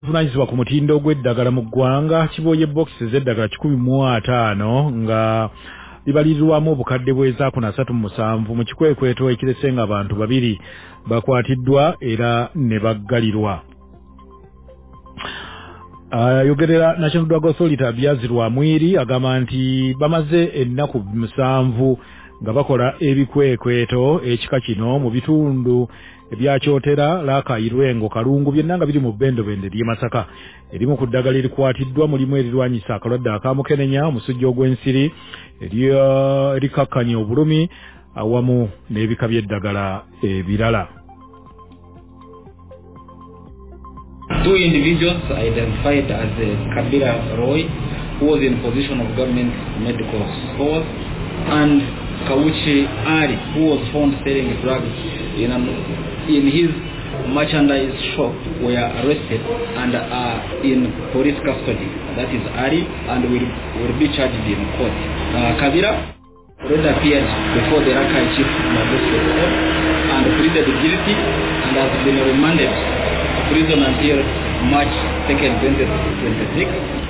avunanyizibwa ku mutindo gw'eddagala mu ggwanga kiboye boxes z'eddagala 105 nga libalirirwamu obukadde bweza 37 mu kikwekweto ekirese nga abantu babiri bakwatiddwa era ne baggalirwa. Yogerera National Drug Authority abyazirwa mwiri agamba nti bamaze ennaku 7 nga bakola ebikwekweto ekika kino mu bitundu ebyakyotera Lakayirwengo Kalungu byonna nga biri mu Bendobende ly'e Masaka. Erimu ku ddagala erikwatiddwa mulimu erirwanyisa akalwadde akamukenenya omusujja ogw'ensiri erikakkanya obulumi awamu n'ebika by'eddagala ebirala. Two individuals identified as Kabira Roy, who was in possession of government medical stores, and Kawuchi Ali, who was found selling drugs in his merchandise shop, were arrested and are in police custody. That is Ali, and will be charged in court. Kabira already appeared before the Rakai Chief Magistrate Court and pleaded guilty and has been remanded prison until March 2nd, 2026.